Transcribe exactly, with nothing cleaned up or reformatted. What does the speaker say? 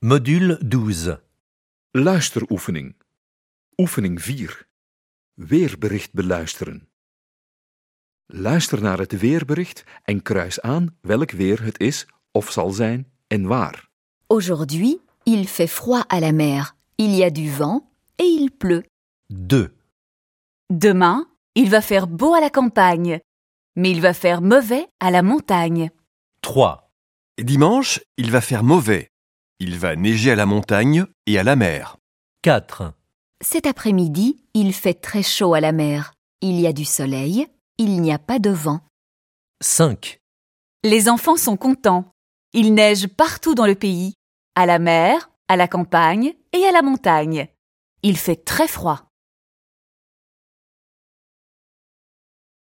Module douze. Luisteroefening. Oefening vier. Weerbericht beluisteren. Luister naar het weerbericht en kruis aan welk weer het is of zal zijn en waar. Aujourd'hui, il fait froid à la mer, il y a du vent et il pleut. deux. Demain, il va faire beau à la campagne, mais il va faire mauvais à la montagne. trois. Dimanche, il va faire mauvais. Il va neiger à la montagne et à la mer. quatre. Cet après-midi, il fait très chaud à la mer. Il y a du soleil, il n'y a pas de vent. cinq. Les enfants sont contents. Il neige partout dans le pays, à la mer, à la campagne et à la montagne. Il fait très froid.